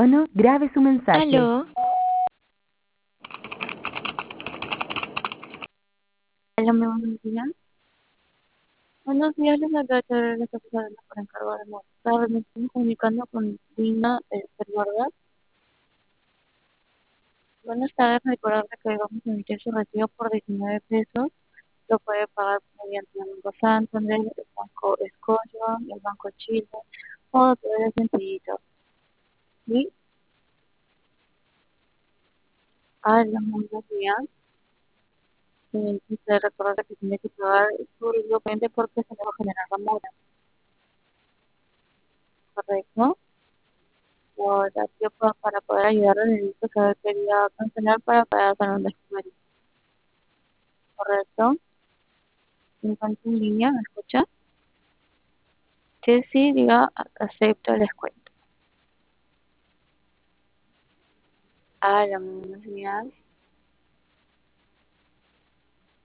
tono, grabe su mensaje. Aló, Hola, muy buenos días. Buenos días, les habla de la Secretaría para encargar de mostrar. Me estoy comunicando con Dina ¿verdad? Buenas tardes, recordarle que vamos a emitir su recibo por 19 pesos. Lo puede pagar mediante el Banco Santander, el Banco Scotiabank, el Banco Chile o de poder sencillito. ¿Sí? Hola, muy buenos días. Quisiera recordarle que tiene que pagar su documento porque se le va a generar la mora, ¿correcto? Por la tiempo para poder ayudarlo necesito saber qué día cancelar para poder hacer un descuento, ¿correcto? ¿Me encuentro en línea? ¿Me escucha? Que sí, diga acepto el descuento. Ah, la buenos días.